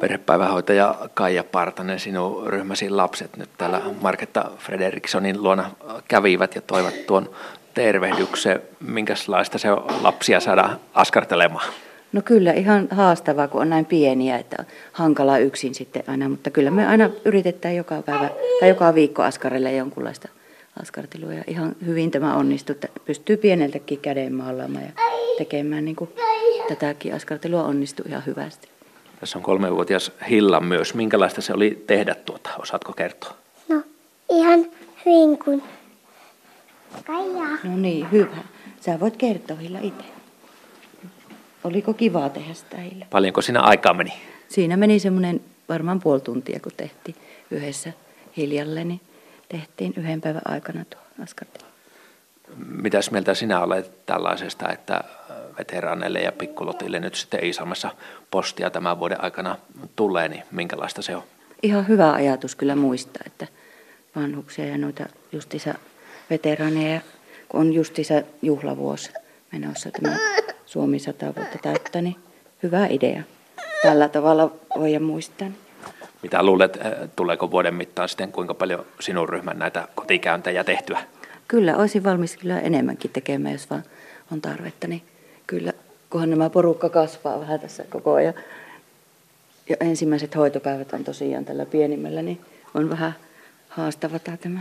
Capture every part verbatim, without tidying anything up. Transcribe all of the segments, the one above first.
perhepäivähoitaja Kaija Partanen, sinun ryhmäsi lapset nyt täällä Marketta Fredrikssonin luona kävivät ja toivat tuon tervehdyksen. Minkälaista se on lapsia saada askartelemaan? No kyllä ihan haastavaa, kun on näin pieniä, että on hankalaa yksin sitten aina, mutta kyllä me aina yritetään joka päivä tai joka viikko askarelle jonkunlaista askartelua ja ihan hyvin tämä onnistuu, että pystyy pieneltäkin käden maalaamaan ja tekemään niin kuin tätäkin askartelua onnistuu ihan hyvästi. Tässä on kolmevuotias Hilla myös. Minkälaista se oli tehdä tuota? Osaatko kertoa? No ihan hyvin kuin Kaija. No niin, hyvä. Sä voit kertoa Hilla itse. Oliko kivaa tehdä sitä Hilla? Paljonko siinä aikaa meni? Siinä meni semmoinen varmaan puoli tuntia, kun tehtiin yhdessä Hiljalle, niin tehtiin yhden päivän aikana tuo askartelu. Mitäs mieltä sinä olet tällaisesta, että veteraaneille ja pikkulotille nyt sitten Iisalmessa postia tämän vuoden aikana tulee, niin minkälaista se on? Ihan hyvä ajatus kyllä muistaa, että vanhuksia ja noita justiinsa veteraaneja, kun on justiinsa juhlavuosi menossa tämä Suomi sata vuotta täyttä, niin hyvä idea. Tällä tavalla voidaan muistaa. Mitä luulet, tuleeko vuoden mittaan sitten kuinka paljon sinun ryhmän näitä kotikäyntejä tehtyä? Kyllä, olisin valmis kyllä enemmänkin tekemään, jos vaan on tarvetta, niin kyllä, kunhan nämä porukka kasvaa vähän tässä koko ajan. Ja ensimmäiset hoitopäivät on tosiaan tällä pienimmällä, niin on vähän haastava tämä.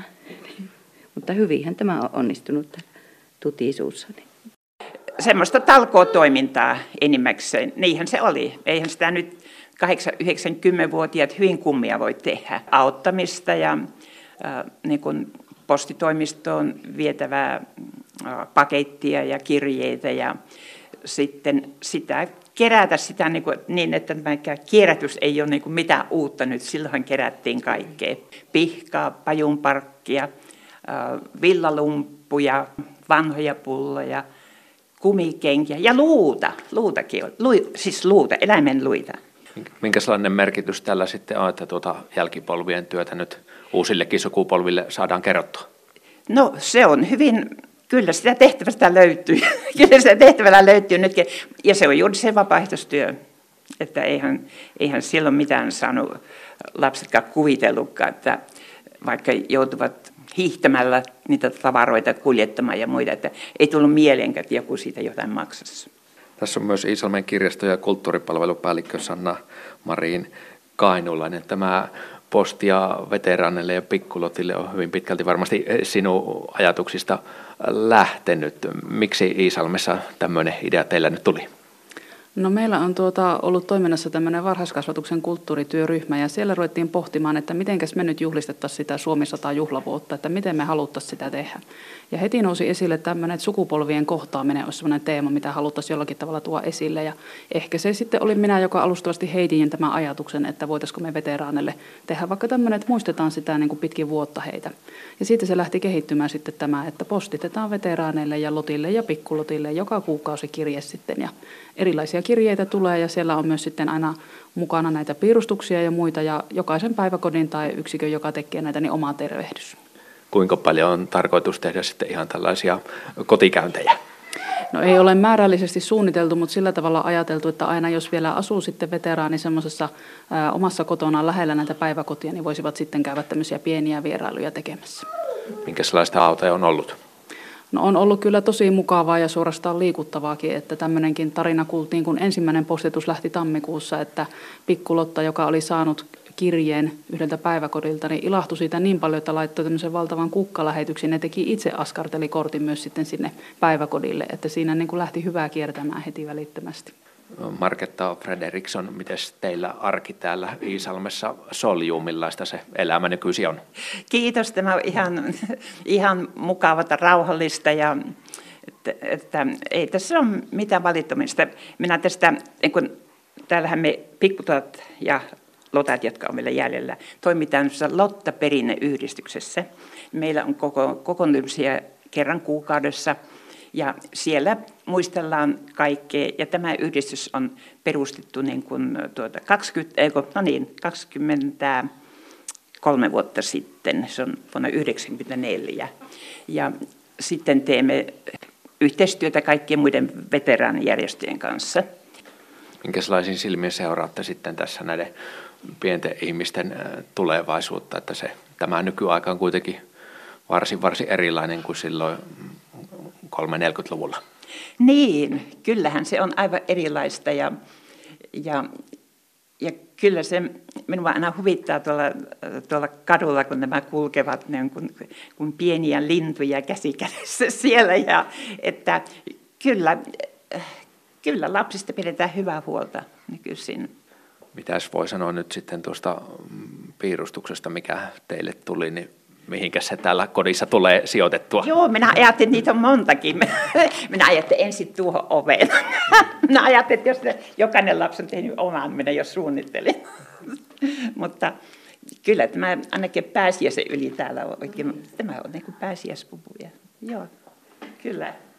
Mutta hyvinhän tämä on onnistunut tutisuussa. Semmoista talkootoimintaa enimmäkseen, niinhän se oli. Eihän sitä nyt kahdeksan-yhdeksänkymmenvuotiaat hyvin kummia voi tehdä. Auttamista ja äh, niin kuin postitoimistoon vietävää äh, pakettia ja kirjeitä ja sitten sitä kerätä sitä niin, kuin, niin että tämä kierrätys ei ole niin kuin mitään uutta nyt. Silloin kerättiin kaikkea. Pihkaa, pajunparkkia, äh, villalumppuja, vanhoja pulloja, kumikenkiä ja luuta. Luutakin on. Lui, siis luuta, eläimen luita. Minkälainen merkitys tällä sitten on, että tuota jälkipolvien työtä nyt uusillekin sukupolville saadaan kerrottua? No se on hyvin, kyllä sitä tehtävästä löytyy. Kyllä sitä tehtävällä löytyy nytkin. Ja se on juuri se vapaaehtoistyö, että eihän, eihän silloin mitään saanut lapsetkaan kuvitellutkaan, että vaikka joutuvat hiihtämällä niitä tavaroita kuljettamaan ja muita, että ei tullut mieleenkään, että joku siitä jotain maksasi. Tässä on myös Iisalmen kirjasto- ja kulttuuripalvelupäällikkö Sanna Marin Kainulainen. Tämä postia veteraaneille ja pikkulotille on hyvin pitkälti varmasti sinun ajatuksista lähtenyt. Miksi Iisalmessa tämmöinen idea teillä nyt tuli? No meillä on tuota, ollut toiminnassa tämmöinen varhaiskasvatuksen kulttuurityöryhmä ja siellä ruvettiin pohtimaan, että mitenkäs me nyt juhlistettaisiin sitä Suomi sata juhlavuotta, että miten me haluttaisiin sitä tehdä. Ja heti nousi esille tämmöinen, että sukupolvien kohtaaminen olisi sellainen teema, mitä haluttaisiin jollakin tavalla tuoda esille. Ja ehkä se sitten oli minä, joka alustavasti heitin tämän ajatuksen, että voitaisiko me veteraaneille tehdä vaikka tämmöinen, että muistetaan sitä niin kuin pitkin vuotta heitä. Ja siitä se lähti kehittymään sitten tämä, että postitetaan veteraaneille ja lotille ja pikkulotille joka kuukausi kirje sitten ja erilaisia kirjeitä tulee ja siellä on myös sitten aina mukana näitä piirustuksia ja muita ja jokaisen päiväkodin tai yksikön, joka tekee näitä, niin oma tervehdys. Kuinka paljon on tarkoitus tehdä sitten ihan tällaisia kotikäyntejä? No ei ole määrällisesti suunniteltu, mutta sillä tavalla ajateltu, että aina jos vielä asuu sitten veteraani semmoisessa ää, omassa kotonaan lähellä näitä päiväkotia, niin voisivat sitten käydä tämmöisiä pieniä vierailuja tekemässä. Minkälaista autoja on ollut? No on ollut kyllä tosi mukavaa ja suorastaan liikuttavaakin, että tämmöinenkin tarina kuultiin, kun ensimmäinen postitus lähti tammikuussa, että pikkulotta, joka oli saanut kirjeen yhdeltä päiväkodilta, niin ilahtui siitä niin paljon, että laittoi tämmöisen valtavan kukkalähetyksen ja teki itse askartelikortin myös sitten sinne päiväkodille, että siinä niin kuin lähti hyvää kiertämään heti välittömästi. Marketta Fredriksson, miten teillä arki täällä Iisalmessa soljuu, millaista se elämä nykyisin on? Kiitos, tämä on ihan, ihan mukavaa, rauhallista ja että, että ei tässä ole mitään valittamista. Minä tästä, kun täällähän me pikkutat ja lotat, jotka on vielä jäljellä, toimitaan Lotta perinneyhdistyksessä. Meillä on koko, kokoontumisia kerran kuukaudessa. Ja siellä muistellaan kaikkea, ja tämä yhdistys on perustettu niin kuin tuota kaksikymmentä, no niin, kaksikymmentäkolme vuotta sitten, se on vuonna yhdeksänkymmentäneljä. Ja sitten teemme yhteistyötä kaikkien muiden veteraanijärjestöjen kanssa. minkälaisiin silmin seuraatte sitten tässä näiden pienten ihmisten tulevaisuutta, että se, tämä nykyaika on kuitenkin varsin, varsin erilainen kuin silloin kolmekymmentä-neljäkymmentäluvulla. Niin, kyllähän se on aivan erilaista ja, ja, ja kyllä se minua aina huvittaa tuolla, tuolla kadulla, kun nämä kulkevat ne on kuin, kuin pieniä lintuja käsi kädessä siellä. Ja, että kyllä, kyllä lapsista pidetään hyvää huolta nykyisin. Mitäs voi sanoa nyt sitten tuosta piirustuksesta, mikä teille tuli, niin mihinkä se täällä kodissa tulee sijoitettua? Joo, minä ajattelin, että niitä on montakin. Minä ajattelin ensin tuohon oveen. Minä ajattelin, että jos jokainen lapsi on tehnyt oman, minä jo suunnittelin. Mutta kyllä tämä ainakin pääsiäisen yli täällä on oikein, tämä on niin kuin pääsiäispupuja. Joo, kyllä.